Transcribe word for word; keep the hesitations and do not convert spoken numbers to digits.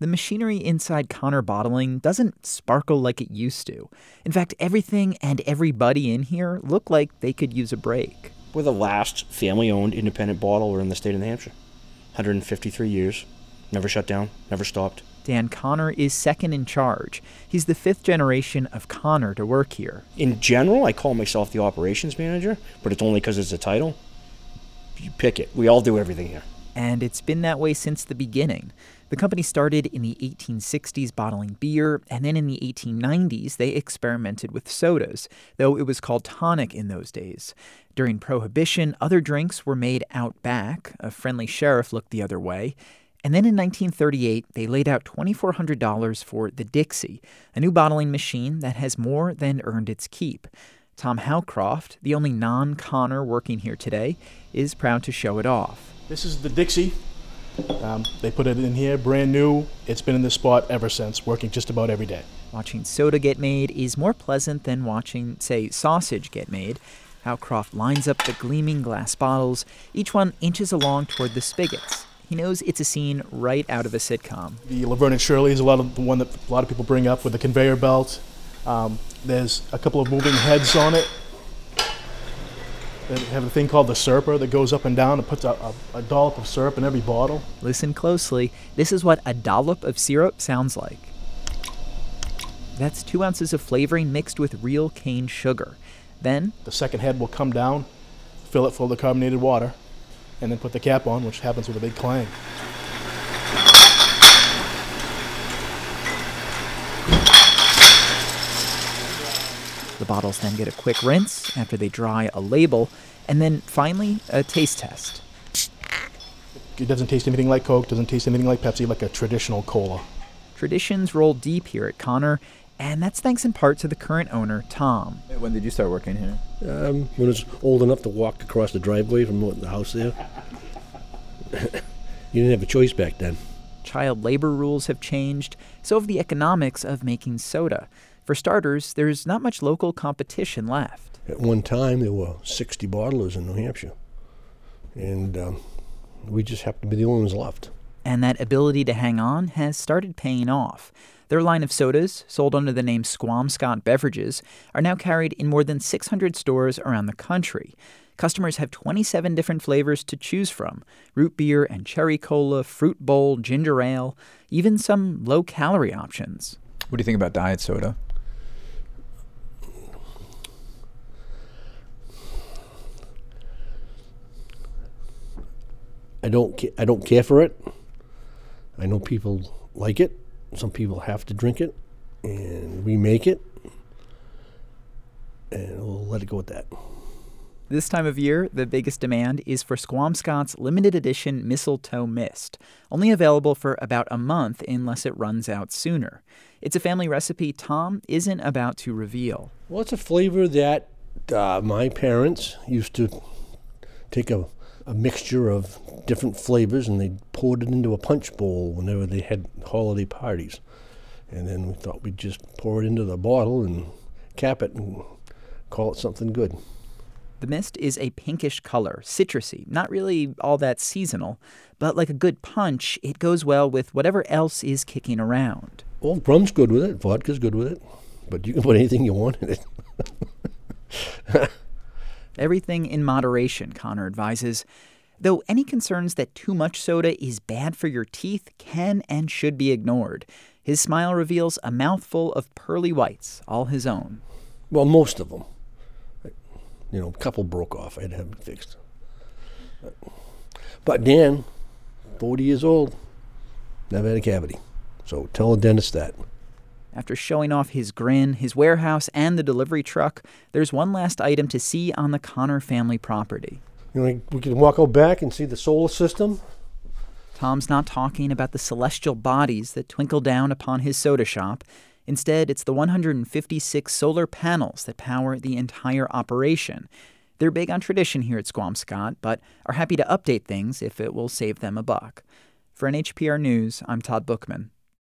the machinery inside Connor Bottling doesn't sparkle like it used to. In fact, everything and everybody in here look like they could use a break. We're the last family-owned independent bottler in the state of New Hampshire. one hundred fifty-three years. Never shut down, never stopped. Dan Connor is second in charge. He's the fifth generation of Connor to work here. In general, I call myself the operations manager, but it's only because it's a title. You pick it. We all do everything here. And it's been that way since the beginning. The company started in the eighteen sixties bottling beer, and then in the eighteen nineties they experimented with sodas, though it was called tonic in those days. During Prohibition, other drinks were made out back. A friendly sheriff looked the other way. And then in nineteen thirty-eight, they laid out two thousand four hundred dollars for the Dixie, a new bottling machine that has more than earned its keep. Tom Howcroft, the only non-Connor working here today, is proud to show it off. This is the Dixie. Um, they put it in here, brand new. It's been in this spot ever since, working just about every day. Watching soda get made is more pleasant than watching, say, sausage get made. Howcroft lines up the gleaming glass bottles. Each one inches along toward the spigots. He knows it's a scene right out of a sitcom. The Laverne and Shirley is a lot of the one that a lot of people bring up with the conveyor belt. Um, there's a couple of moving heads on it. They have a thing called the Serper that goes up and down and puts a, a, a dollop of syrup in every bottle. Listen closely. This is what a dollop of syrup sounds like. That's two ounces of flavoring mixed with real cane sugar. Then the second head will come down, fill it full of carbonated water, and then put the cap on, which happens with a big clang. The bottles then get a quick rinse after they dry a label, and then finally a taste test. It doesn't taste anything like Coke, doesn't taste anything like Pepsi, like a traditional cola. Traditions roll deep here at Connor, and that's thanks in part to the current owner, Tom. When did you start working here? Um, when I was old enough to walk across the driveway from the house there. You didn't have a choice back then. Child labor rules have changed, so have the economics of making soda. For starters, there's not much local competition left. At one time, there were sixty bottlers in New Hampshire, and um, we just happened to be the only ones left. And that ability to hang on has started paying off. Their line of sodas, sold under the name Squamscott Beverages, are now carried in more than six hundred stores around the country. Customers have twenty-seven different flavors to choose from: root beer and cherry cola, fruit bowl, ginger ale, even some low-calorie options. What do you think about diet soda? I don't ca- I don't care for it. I know people like it. Some people have to drink it, and we make it, and we'll let it go at that. This time of year, the biggest demand is for Squamscott's limited edition Mistletoe Mist, only available for about a month unless it runs out sooner. It's a family recipe Tom isn't about to reveal. Well, it's a flavor that uh, my parents used to take a, a mixture of different flavors, and they poured it into a punch bowl whenever they had holiday parties. And then we thought we'd just pour it into the bottle and cap it and call it something good. The mist is a pinkish color, citrusy, not really all that seasonal, but like a good punch, it goes well with whatever else is kicking around. Well, rum's good with it, vodka's good with it, but you can put anything you want in it. Everything in moderation, Connor advises. Though any concerns that too much soda is bad for your teeth can and should be ignored. His smile reveals a mouthful of pearly whites, all his own. Well, most of them. You know, a couple broke off. I had to have them fixed. But, but Dan, forty years old, never had a cavity. So tell the dentist that. After showing off his grin, his warehouse, and the delivery truck, there's one last item to see on the Connor family property. You know, we can walk out back and see the solar system. Tom's not talking about the celestial bodies that twinkle down upon his soda shop. Instead, it's the one hundred fifty-six solar panels that power the entire operation. They're big on tradition here at Squamscott, but are happy to update things if it will save them a buck. For N H P R News, I'm Todd Bookman.